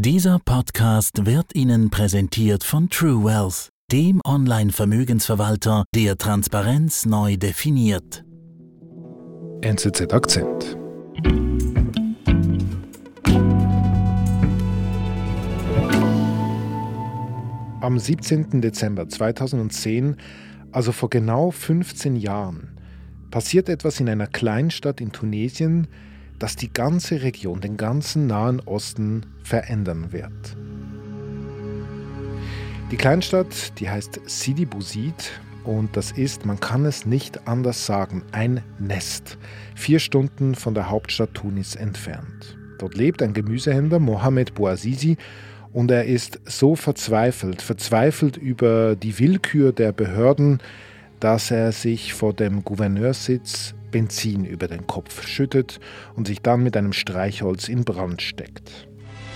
Dieser Podcast wird Ihnen präsentiert von True Wealth, dem Online-Vermögensverwalter, der Transparenz neu definiert. NZZ Akzent. Am 17. Dezember 2010, also vor genau 15 Jahren, passiert etwas in einer Kleinstadt in Tunesien, das die ganze Region, den ganzen Nahen Osten verändern wird. Die Kleinstadt, die heißt Sidi Bouzid und das ist, man kann es nicht anders sagen, ein Nest, 4 Stunden von der Hauptstadt Tunis entfernt. Dort lebt ein Gemüsehändler, Mohamed Bouazizi, und er ist so verzweifelt über die Willkür der Behörden, dass er sich vor dem Gouverneurssitz Benzin über den Kopf schüttet und sich dann mit einem Streichholz in Brand steckt.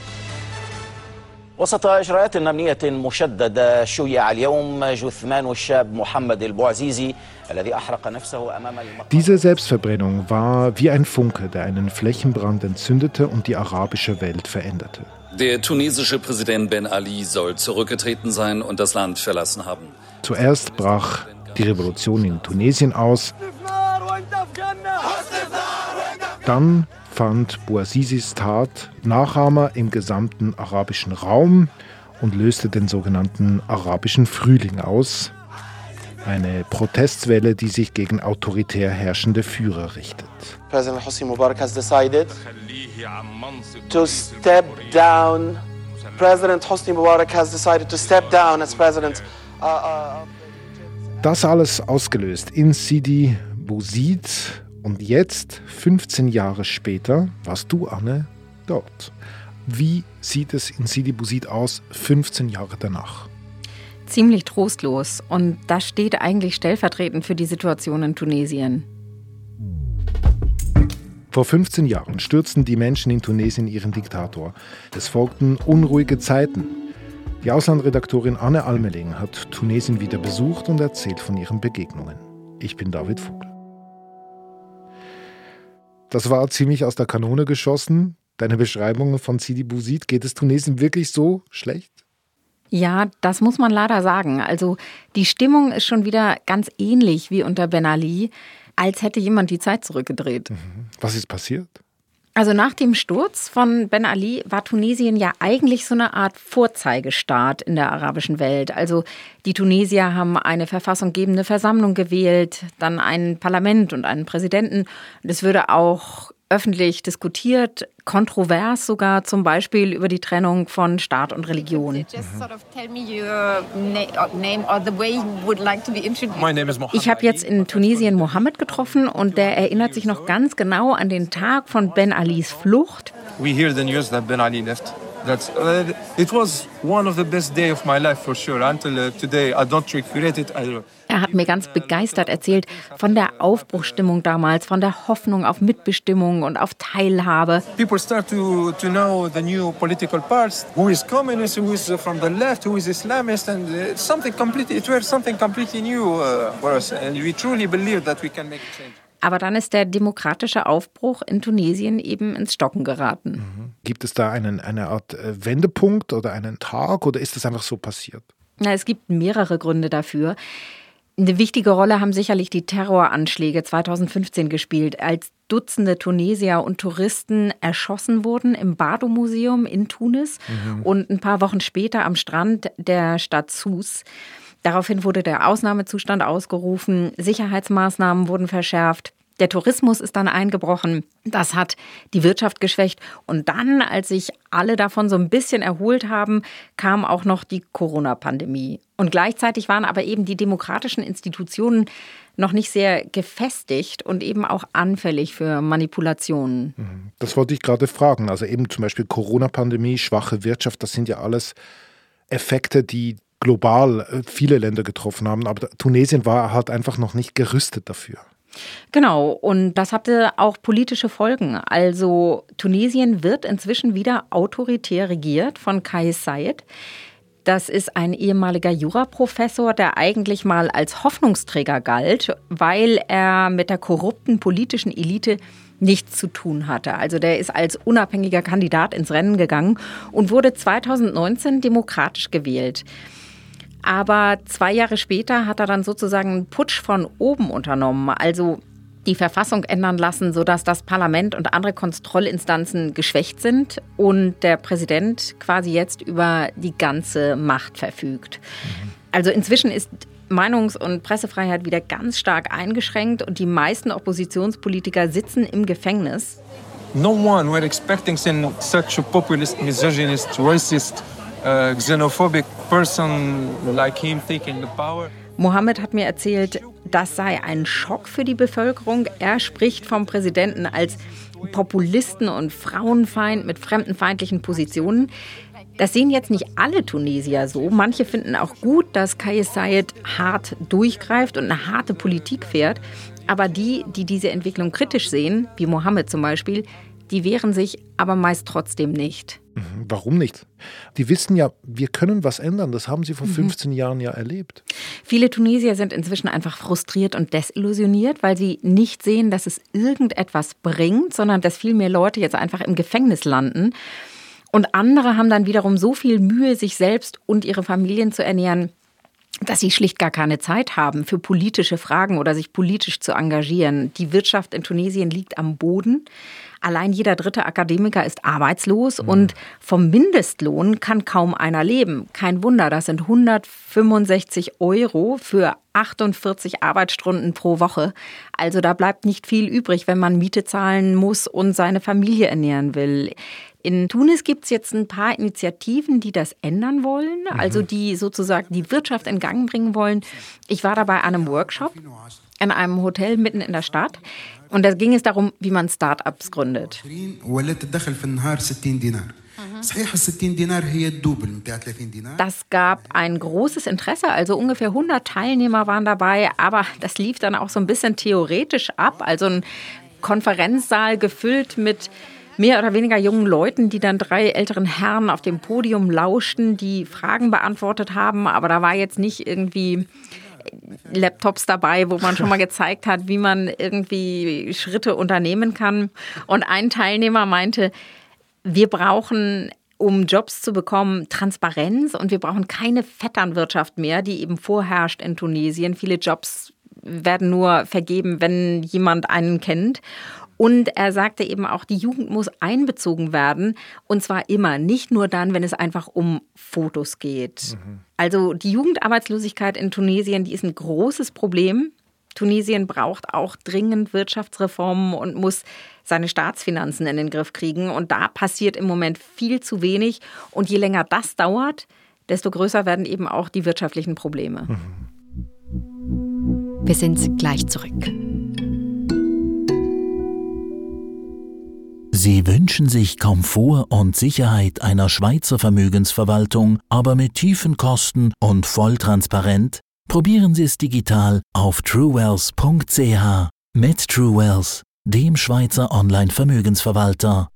وسط إجراءات أمنية مشددة شيع اليوم جثمان الشاب محمد البوعزيزي الذي أحرق نفسه أمام المقام. Diese Selbstverbrennung war wie ein Funke, der einen Flächenbrand entzündete und die arabische Welt veränderte. Der tunesische Präsident Ben Ali soll zurückgetreten sein und das Land verlassen haben. Zuerst brach die Revolution in Tunesien aus. Dann fand Bouazizis Tat Nachahmer im gesamten arabischen Raum und löste den sogenannten arabischen Frühling aus. Eine Protestwelle, die sich gegen autoritär herrschende Führer richtet. President Hosni Mubarak has decided to step down. President Hosni Mubarak has decided to step down as president. Das alles ausgelöst in Sidi Bouzid. Und jetzt, 15 Jahre später, warst du, Anne, dort. Wie sieht es in Sidi Bouzid aus, 15 Jahre danach? Ziemlich trostlos. Und das steht eigentlich stellvertretend für die Situation in Tunesien. Vor 15 Jahren stürzten die Menschen in Tunesien ihren Diktator. Es folgten unruhige Zeiten. Die Auslandredaktorin Anne Almeling hat Tunesien wieder besucht und erzählt von ihren Begegnungen. Ich bin David Vogel. Das war ziemlich aus der Kanone geschossen. Deine Beschreibung von Sidi Bouzid, geht es Tunesien wirklich so schlecht? Ja, das muss man leider sagen. Also die Stimmung ist schon wieder ganz ähnlich wie unter Ben Ali, als hätte jemand die Zeit zurückgedreht. Was ist passiert? Also nach dem Sturz von Ben Ali war Tunesien ja eigentlich so eine Art Vorzeigestaat in der arabischen Welt. Also die Tunesier haben eine verfassunggebende Versammlung gewählt, dann ein Parlament und einen Präsidenten. Und es würde auch öffentlich diskutiert, kontrovers sogar, zum Beispiel über die Trennung von Staat und Religion. Ich habe jetzt in Tunesien Mohammed getroffen und der erinnert sich noch ganz genau an den Tag von Ben Alis Flucht. We hear the news that Ben Ali left. It was one of the best days of my life for sure. Until today, I don't regret it. Er hat mir ganz begeistert erzählt von der Aufbruchsstimmung damals, von der Hoffnung auf Mitbestimmung und auf Teilhabe. People start to know the new political parts. Who is communist? Who is from the left? Who is Islamist? And it was something completely new for us. And we truly believe that we can make a change. Aber dann ist der demokratische Aufbruch in Tunesien eben ins Stocken geraten. Gibt es da eine Art Wendepunkt oder einen Tag oder ist das einfach so passiert? Na, es gibt mehrere Gründe dafür. Eine wichtige Rolle haben sicherlich die Terroranschläge 2015 gespielt, als Dutzende Tunesier und Touristen erschossen wurden im Bardo-Museum in Tunis und ein paar Wochen später am Strand der Stadt Sousse. Daraufhin wurde der Ausnahmezustand ausgerufen, Sicherheitsmaßnahmen wurden verschärft, der Tourismus ist dann eingebrochen, das hat die Wirtschaft geschwächt. Und dann, als sich alle davon so ein bisschen erholt haben, kam auch noch die Corona-Pandemie. Und gleichzeitig waren aber eben die demokratischen Institutionen noch nicht sehr gefestigt und eben auch anfällig für Manipulationen. Das wollte ich gerade fragen. Also eben zum Beispiel Corona-Pandemie, schwache Wirtschaft, das sind ja alles Effekte, die global viele Länder getroffen haben, aber Tunesien war halt einfach noch nicht gerüstet dafür. Genau, und das hatte auch politische Folgen. Also Tunesien wird inzwischen wieder autoritär regiert von Kais Saied. Das ist ein ehemaliger Juraprofessor, der eigentlich mal als Hoffnungsträger galt, weil er mit der korrupten politischen Elite nichts zu tun hatte. Also der ist als unabhängiger Kandidat ins Rennen gegangen und wurde 2019 demokratisch gewählt. Aber 2 Jahre später hat er dann sozusagen einen Putsch von oben unternommen, also die Verfassung ändern lassen, sodass das Parlament und andere Kontrollinstanzen geschwächt sind und der Präsident quasi jetzt über die ganze Macht verfügt. Also inzwischen ist Meinungs- und Pressefreiheit wieder ganz stark eingeschränkt und die meisten Oppositionspolitiker sitzen im Gefängnis. No one were expecting such a populist, misogynist, racist, xenophobic person like him taking the power. Mohammed hat mir erzählt, das sei ein Schock für die Bevölkerung. Er spricht vom Präsidenten als Populisten und Frauenfeind mit fremdenfeindlichen Positionen. Das sehen jetzt nicht alle Tunesier so. Manche finden auch gut, dass Kais Saied hart durchgreift und eine harte Politik fährt. Aber die diese Entwicklung kritisch sehen, wie Mohammed zum Beispiel, die wehren sich aber meist trotzdem nicht. Warum nicht? Die wissen ja, wir können was ändern. Das haben sie vor 15 Jahren ja erlebt. Viele Tunesier sind inzwischen einfach frustriert und desillusioniert, weil sie nicht sehen, dass es irgendetwas bringt, sondern dass viel mehr Leute jetzt einfach im Gefängnis landen. Und andere haben dann wiederum so viel Mühe, sich selbst und ihre Familien zu ernähren, dass sie schlicht gar keine Zeit haben für politische Fragen oder sich politisch zu engagieren. Die Wirtschaft in Tunesien liegt am Boden. Allein jeder 3. Akademiker ist arbeitslos und vom Mindestlohn kann kaum einer leben. Kein Wunder, das sind 165 € für 48 Arbeitsstunden pro Woche. Also da bleibt nicht viel übrig, wenn man Miete zahlen muss und seine Familie ernähren will. In Tunis gibt es jetzt ein paar Initiativen, die das ändern wollen, also die sozusagen die Wirtschaft in Gang bringen wollen. Ich war da bei einem Workshop in einem Hotel mitten in der Stadt und da ging es darum, wie man Start-ups gründet. Das gab ein großes Interesse, also ungefähr 100 Teilnehmer waren dabei, aber das lief dann auch so ein bisschen theoretisch ab, also ein Konferenzsaal gefüllt mit mehr oder weniger jungen Leuten, die dann 3 älteren Herren auf dem Podium lauschten, die Fragen beantwortet haben. Aber da war jetzt nicht irgendwie Laptops dabei, wo man schon mal gezeigt hat, wie man irgendwie Schritte unternehmen kann. Und ein Teilnehmer meinte, wir brauchen, um Jobs zu bekommen, Transparenz und wir brauchen keine Vetternwirtschaft mehr, die eben vorherrscht in Tunesien. Viele Jobs werden nur vergeben, wenn jemand einen kennt. Und er sagte eben auch, die Jugend muss einbezogen werden und zwar immer, nicht nur dann, wenn es einfach um Fotos geht. Also die Jugendarbeitslosigkeit in Tunesien, die ist ein großes Problem. Tunesien braucht auch dringend Wirtschaftsreformen und muss seine Staatsfinanzen in den Griff kriegen. Und da passiert im Moment viel zu wenig. Und je länger das dauert, desto größer werden eben auch die wirtschaftlichen Probleme. Wir sind gleich zurück. Sie wünschen sich Komfort und Sicherheit einer Schweizer Vermögensverwaltung, aber mit tiefen Kosten und voll transparent? Probieren Sie es digital auf truewealth.ch. Mit Truewealth, dem Schweizer Online-Vermögensverwalter.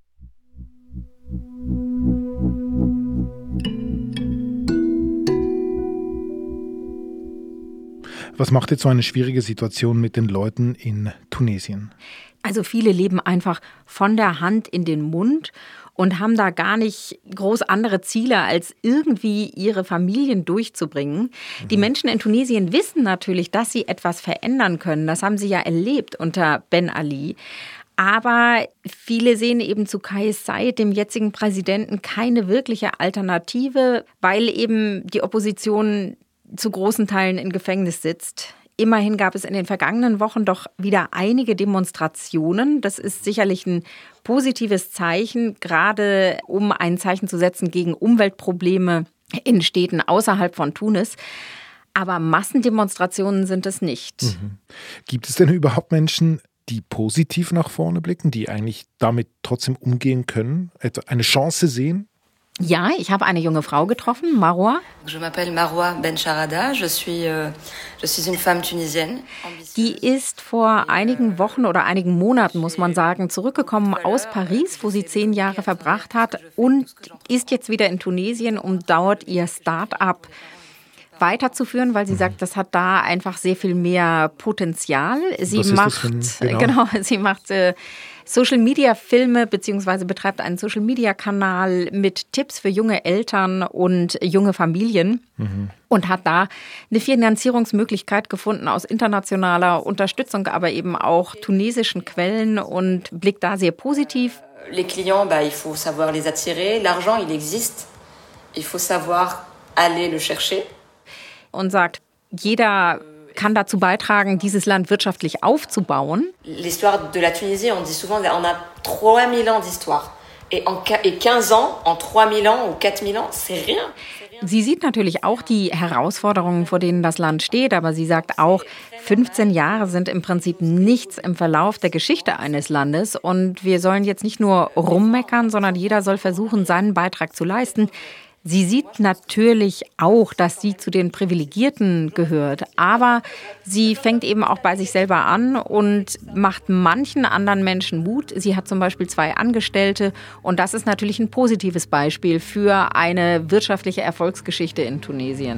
Was macht jetzt so eine schwierige Situation mit den Leuten in Tunesien? Also viele leben einfach von der Hand in den Mund und haben da gar nicht groß andere Ziele, als irgendwie ihre Familien durchzubringen. Die Menschen in Tunesien wissen natürlich, dass sie etwas verändern können. Das haben sie ja erlebt unter Ben Ali. Aber viele sehen eben zu Kais Saied, dem jetzigen Präsidenten, keine wirkliche Alternative, weil eben die Opposition zu großen Teilen in Gefängnis sitzt. Immerhin gab es in den vergangenen Wochen doch wieder einige Demonstrationen. Das ist sicherlich ein positives Zeichen, gerade um ein Zeichen zu setzen gegen Umweltprobleme in Städten außerhalb von Tunis. Aber Massendemonstrationen sind es nicht. Gibt es denn überhaupt Menschen, die positiv nach vorne blicken, die eigentlich damit trotzdem umgehen können, eine Chance sehen? Ja, ich habe eine junge Frau getroffen, Marwa. Je m'appelle Marwa Bencharada, je suis une femme tunisienne. Die ist vor einigen Wochen oder einigen Monaten, muss man sagen, zurückgekommen aus Paris, wo sie 10 Jahre verbracht hat und ist jetzt wieder in Tunesien und dort ihr Start-up weiterzuführen, weil sie sagt, das hat da einfach sehr viel mehr Potenzial. Sie macht Social-Media-Filme bzw. betreibt einen Social-Media-Kanal mit Tipps für junge Eltern und junge Familien und hat da eine Finanzierungsmöglichkeit gefunden aus internationaler Unterstützung, aber eben auch tunesischen Quellen und blickt da sehr positiv. Les clients, il faut savoir les attirer. L'argent, il existe. Il faut savoir aller le chercher. Und sagt, jeder kann dazu beitragen, dieses Land wirtschaftlich aufzubauen. L'histoire de la Tunisie, on dit souvent, on a 3000 ans d'histoire. Et 15 ans, en 3000 ans ou 4000 ans, c'est rien. Sie sieht natürlich auch die Herausforderungen, vor denen das Land steht, aber sie sagt auch, 15 Jahre sind im Prinzip nichts im Verlauf der Geschichte eines Landes und wir sollen jetzt nicht nur rummeckern, sondern jeder soll versuchen, seinen Beitrag zu leisten. Sie sieht natürlich auch, dass sie zu den Privilegierten gehört, aber sie fängt eben auch bei sich selber an und macht manchen anderen Menschen Mut. Sie hat zum Beispiel 2 Angestellte und das ist natürlich ein positives Beispiel für eine wirtschaftliche Erfolgsgeschichte in Tunesien.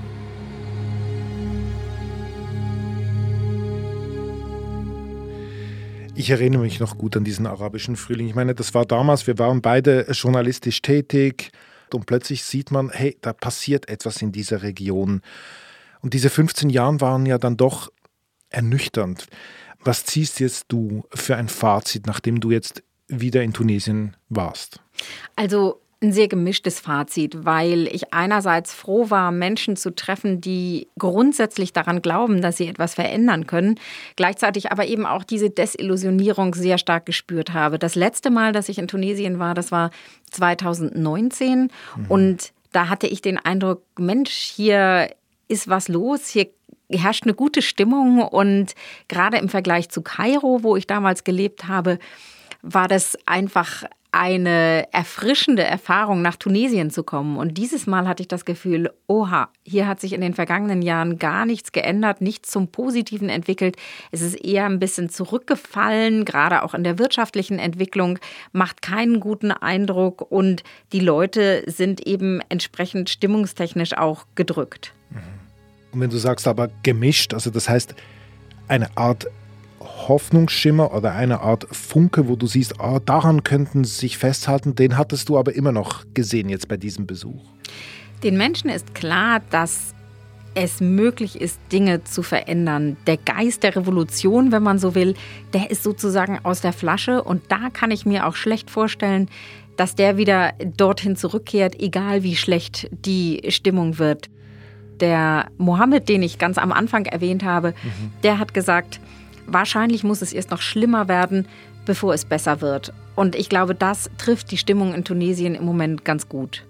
Ich erinnere mich noch gut an diesen arabischen Frühling. Ich meine, das war damals, wir waren beide journalistisch tätig. Und plötzlich sieht man, hey, da passiert etwas in dieser Region. Und diese 15 Jahre waren ja dann doch ernüchternd. Was ziehst jetzt du für ein Fazit, nachdem du jetzt wieder in Tunesien warst? Also ein sehr gemischtes Fazit, weil ich einerseits froh war, Menschen zu treffen, die grundsätzlich daran glauben, dass sie etwas verändern können, gleichzeitig aber eben auch diese Desillusionierung sehr stark gespürt habe. Das letzte Mal, dass ich in Tunesien war, das war 2019 und da hatte ich den Eindruck, Mensch, hier ist was los, hier herrscht eine gute Stimmung und gerade im Vergleich zu Kairo, wo ich damals gelebt habe, war das einfach eine erfrischende Erfahrung, nach Tunesien zu kommen. Und dieses Mal hatte ich das Gefühl, oha, hier hat sich in den vergangenen Jahren gar nichts geändert, nichts zum Positiven entwickelt. Es ist eher ein bisschen zurückgefallen, gerade auch in der wirtschaftlichen Entwicklung, macht keinen guten Eindruck und die Leute sind eben entsprechend stimmungstechnisch auch gedrückt. Und wenn du sagst aber gemischt, also das heißt eine Art Hoffnungsschimmer oder eine Art Funke, wo du siehst, daran könnten sie sich festhalten, den hattest du aber immer noch gesehen jetzt bei diesem Besuch. Den Menschen ist klar, dass es möglich ist, Dinge zu verändern. Der Geist der Revolution, wenn man so will, der ist sozusagen aus der Flasche und da kann ich mir auch schlecht vorstellen, dass der wieder dorthin zurückkehrt, egal wie schlecht die Stimmung wird. Der Mohammed, den ich ganz am Anfang erwähnt habe, der hat gesagt, wahrscheinlich muss es erst noch schlimmer werden, bevor es besser wird. Und ich glaube, das trifft die Stimmung in Tunesien im Moment ganz gut.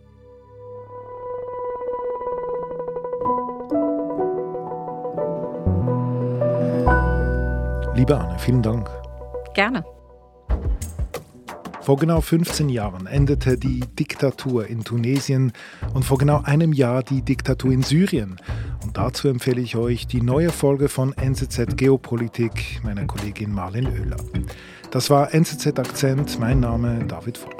Liebe Anne, vielen Dank. Gerne. Vor genau 15 Jahren endete die Diktatur in Tunesien und vor genau einem Jahr die Diktatur in Syrien. Und dazu empfehle ich euch die neue Folge von NZZ Geopolitik meiner Kollegin Marlen Oehler. Das war NZZ Akzent, mein Name David Vogt.